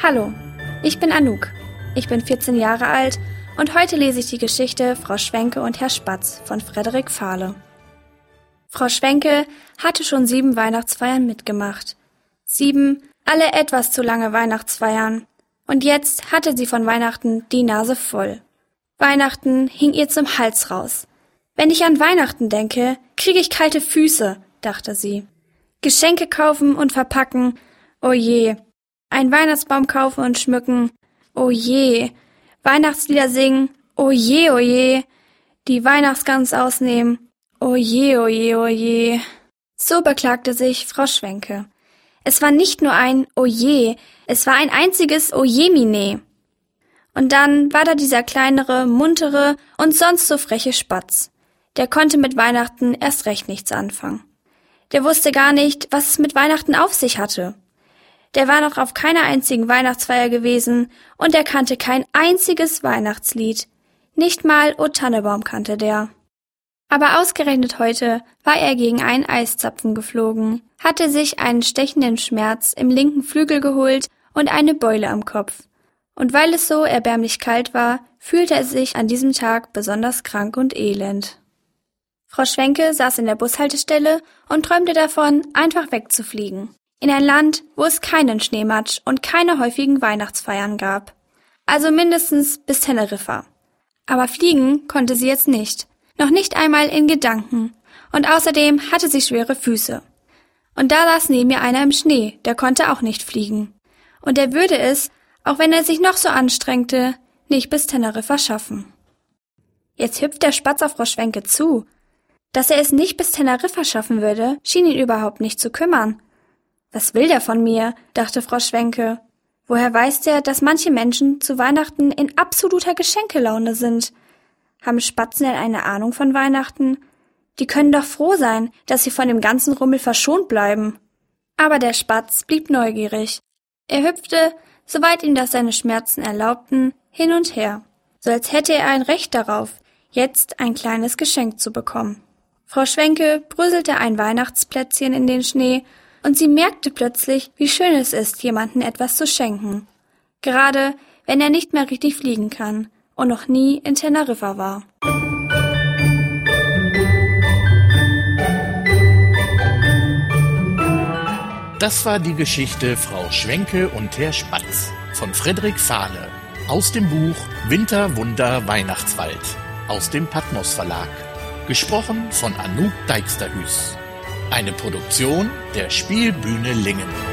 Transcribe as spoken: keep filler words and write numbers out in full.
Hallo, ich bin Anouk. Ich bin vierzehn Jahre alt und heute lese ich die Geschichte Frau Schwenke und Herr Spatz von Frederik Fahle. Frau Schwenke hatte schon sieben Weihnachtsfeiern mitgemacht. Sieben, alle etwas zu lange Weihnachtsfeiern. Und jetzt hatte sie von Weihnachten die Nase voll. Weihnachten hing ihr zum Hals raus. Wenn ich an Weihnachten denke, kriege ich kalte Füße, dachte sie. Geschenke kaufen und verpacken, oh je. Ein Weihnachtsbaum kaufen und schmücken, oh je. Weihnachtslieder singen, oh je, oh je. Die Weihnachtsgans ausnehmen, oh je, oh je, oh je. So beklagte sich Frau Schwenke. Es war nicht nur ein oh je, es war ein einziges oh je mine. Und dann war da dieser kleinere, muntere und sonst so freche Spatz. Der konnte mit Weihnachten erst recht nichts anfangen. Der wusste gar nicht, was es mit Weihnachten auf sich hatte. Der war noch auf keiner einzigen Weihnachtsfeier gewesen und er kannte kein einziges Weihnachtslied. Nicht mal O Tannebaum kannte der. Aber ausgerechnet heute war er gegen einen Eiszapfen geflogen, hatte sich einen stechenden Schmerz im linken Flügel geholt und eine Beule am Kopf. Und weil es so erbärmlich kalt war, fühlte er sich an diesem Tag besonders krank und elend. Frau Schwenke saß in der Bushaltestelle und träumte davon, einfach wegzufliegen. In ein Land, wo es keinen Schneematsch und keine häufigen Weihnachtsfeiern gab. Also mindestens bis Teneriffa. Aber fliegen konnte sie jetzt nicht. Noch nicht einmal in Gedanken. Und außerdem hatte sie schwere Füße. Und da saß neben ihr einer im Schnee, der konnte auch nicht fliegen. Und er würde es, auch wenn er sich noch so anstrengte, nicht bis Teneriffa schaffen. Jetzt hüpft der Spatz auf Frau Schwenke zu. Dass er es nicht bis Teneriffa schaffen würde, schien ihn überhaupt nicht zu kümmern. Was will der von mir, dachte Frau Schwenke. Woher weiß der, dass manche Menschen zu Weihnachten in absoluter Geschenkelaune sind? Haben Spatzen denn eine Ahnung von Weihnachten? Die können doch froh sein, dass sie von dem ganzen Rummel verschont bleiben. Aber der Spatz blieb neugierig. Er hüpfte, soweit ihm das seine Schmerzen erlaubten, hin und her, so als hätte er ein Recht darauf, jetzt ein kleines Geschenk zu bekommen. Frau Schwenke bröselte ein Weihnachtsplätzchen in den Schnee und sie merkte plötzlich, wie schön es ist, jemandem etwas zu schenken. Gerade wenn er nicht mehr richtig fliegen kann und noch nie in Teneriffa war. Das war die Geschichte Frau Schwenke und Herr Spatz von Frederik Fahle aus dem Buch Winterwunder Weihnachtswald aus dem Patmos Verlag. Gesprochen von Anouk Dijksterhuis. Eine Produktion der Spielbühne Lingen.